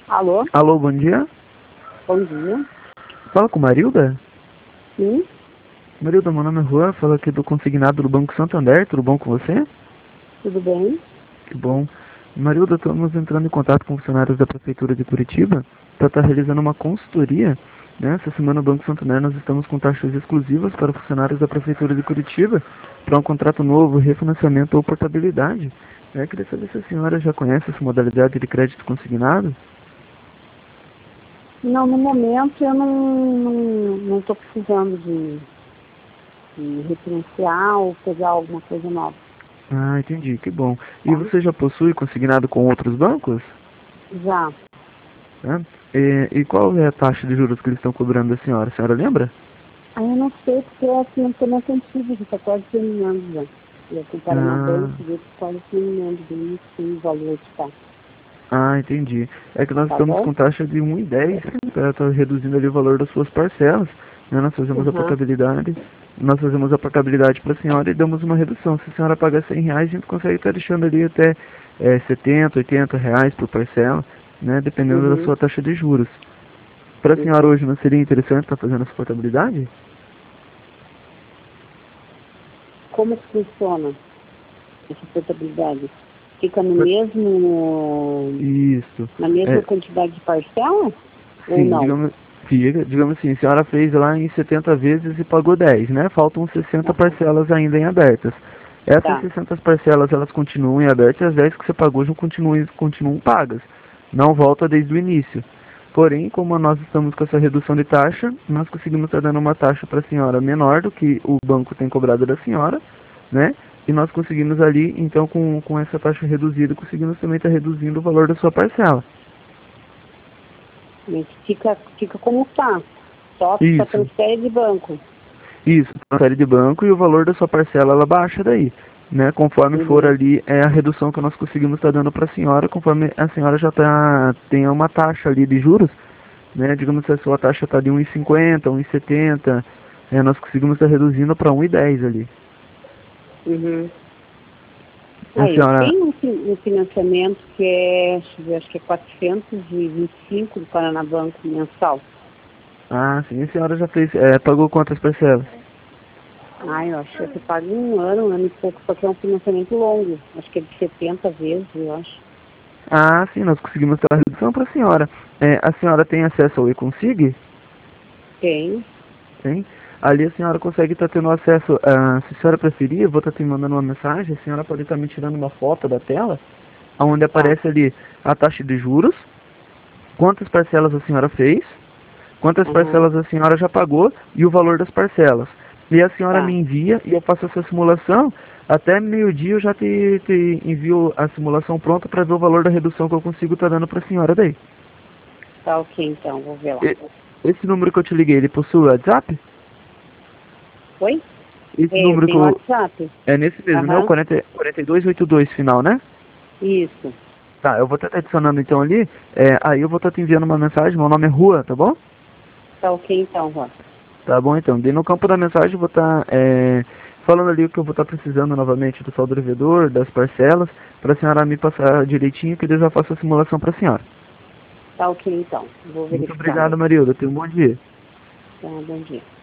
Alô? Alô, bom dia. Bom dia. Fala com Marilda? Sim, Marilda, meu nome é Juan, falo aqui do consignado do Banco Santander, tudo bom com você? tudo bem? Que bom. Marilda, estamos entrando em contato com funcionários da Prefeitura de Curitiba para estar realizando uma consultoria. Né? Essa semana no Banco Santander nós estamos com taxas exclusivas para funcionários da Prefeitura de Curitiba para um contrato novo, refinanciamento ou portabilidade. Queria saber se a senhora já conhece essa modalidade de crédito consignado. Não, no momento eu não estou precisando de refinanciar ou pegar alguma coisa nova. Ah, entendi, que bom. E Tá? você já possui consignado com outros bancos? Já. Né? E qual é a taxa de juros que eles estão cobrando da senhora? A senhora lembra? Aí eu não sei porque é financiamento antigo, que está quase terminando já. Eu comparo na banca e está quase terminando, bem sim, o valor que está. Entendi. É que nós Tá estamos bom? com taxa de 1,10, tá reduzindo ali o valor das suas parcelas. Né? Nós fazemos a Uhum. portabilidade, para a senhora e damos uma redução. Se a senhora pagar R$ 100, a gente consegue estar deixando ali até 70, R$ 80 por parcela, né? Dependendo da Uhum. sua taxa de juros. Para a senhora Uhum. hoje não seria interessante estar fazendo essa portabilidade? Como que funciona essa portabilidade? Fica no mesmo, Isso. na mesma É, quantidade de parcela? Ou sim, não? digamos assim, a senhora fez lá em 70 vezes e pagou 10, né? Faltam 60 Aham. parcelas ainda em abertas. Essas Tá. 60 parcelas, elas continuam em abertas e as 10 que você pagou já continuam pagas. Não volta desde o início. Porém, como nós estamos com essa redução de taxa, nós conseguimos estar dando uma taxa para a senhora menor do que o banco tem cobrado da senhora, né? E nós conseguimos ali, então, com essa taxa reduzida, conseguimos também estar reduzindo o valor da sua parcela. Mas fica como tá. Só Isso. transfere de banco. Isso, transfere de banco e o valor da sua parcela ela baixa daí, né? Conforme for Uhum. ali a redução que nós conseguimos estar dando para a senhora, conforme a senhora já tem uma taxa ali de juros, né? Digamos que a sua taxa está de 1,50, 1,70, nós conseguimos estar reduzindo para 1,10 ali. Uhum. A Aí, eu senhora, tenho um financiamento que é, deixa eu ver, acho que é 425 do Paranabanco mensal. sim, a senhora já fez, pagou quantas parcelas? Eu acho que você paga um ano e pouco, só que é um financiamento longo. Acho que é de 70 vezes, eu acho. Sim, nós conseguimos dar a redução para a senhora. A senhora tem acesso ao eConsig? Tem. Tem. Ali a senhora consegue estar tendo acesso, se a senhora preferir, eu vou estar te mandando uma mensagem, a senhora pode estar me tirando uma foto da tela, onde Tá. aparece ali a taxa de juros, quantas parcelas a senhora fez, quantas Uhum. parcelas a senhora já pagou e o valor das parcelas. E a senhora me Tá. envia e eu faço essa simulação, até meio-dia eu já te envio a simulação pronta para ver o valor da redução que eu consigo estar dando para a senhora daí. Tá ok, então. Vou ver lá. E- Esse número que eu te liguei, ele possui WhatsApp? Oi? Esse É, eu número que tenho eu... WhatsApp. É nesse mesmo, né? O Aham. 4282 final, né? Isso. Tá, eu vou estar adicionando então ali, aí eu vou estar te enviando uma mensagem, meu nome é Rua, tá bom? Tá ok, então, Juan. Tá bom então, daí no campo da mensagem eu vou estar falando ali o que eu vou estar precisando novamente do saldo devedor, das parcelas, para a senhora me passar direitinho que eu já faço a simulação para a senhora. Tá ok, então. Vou Muito verificar. obrigado, Marilda, tenha um bom dia. Tá, bom dia.